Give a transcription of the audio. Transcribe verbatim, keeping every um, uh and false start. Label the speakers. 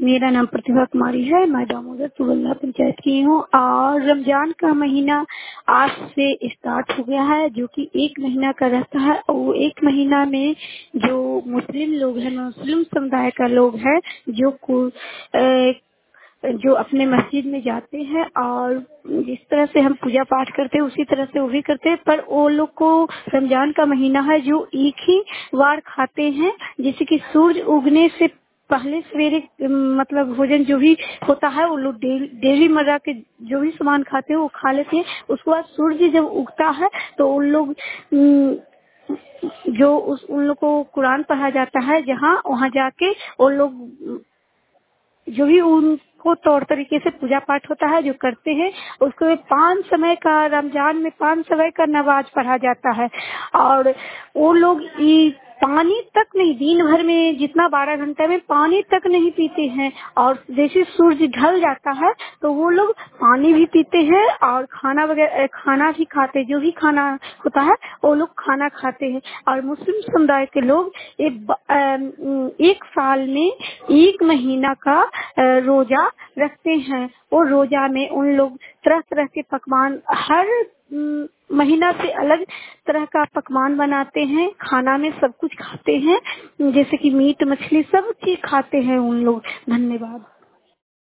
Speaker 1: मेरा नाम प्रतिभा कुमारी है। मैं दामोदर तुगल्ला पंचायत की हूँ और रमजान का महीना आज से स्टार्ट हो गया है, जो कि एक महीना का रहता है। और वो एक महीना में जो मुस्लिम लोग हैं, मुस्लिम समुदाय का लोग हैं, जो कु- अ, जो अपने मस्जिद में जाते हैं और जिस तरह से हम पूजा पाठ करते हैं उसी तरह से वो भी करते हैं। पर वो लोग को रमजान का महीना है जो एक ही बार खाते हैं, जैसे कि सूरज उगने से पहले सवेरे अम, मतलब भोजन जो भी होता है वो लोग डेली डेली मर्रा के जो भी सामान खाते हैं वो खा लेते हैं। उसके बाद सूर्य जब उगता है तो उन लोग अम, जो उस उन लोग को कुरान पढ़ा जाता है, जहाँ वहाँ जाके वो लोग जो भी उनको तौर तरीके से पूजा पाठ होता है जो करते हैं। उसको पांच समय का, रमजान में पांच समय का नमाज पढ़ा जाता है। और वो लोग ये पानी तक नहीं, दिन भर में जितना बारह घंटे में पानी तक नहीं पीते हैं। और जैसे सूरज ढल जाता है तो वो लोग पानी भी पीते हैं और खाना वगैरह खाना भी खाते हैं। जो भी खाना होता है वो लोग खाना खाते हैं। और मुस्लिम समुदाय के लोग एक, ब- अम, एक साल में एक महीना का अ, रोजा रखते हैं। और रोजा में उन लोग तरह तरह के पकवान, हर अम, महीना से अलग तरह का पकवान बनाते हैं। खाना में सब कुछ खाते हैं, जैसे कि मीट मछली सब चीज खाते हैं उन लोग। धन्यवाद।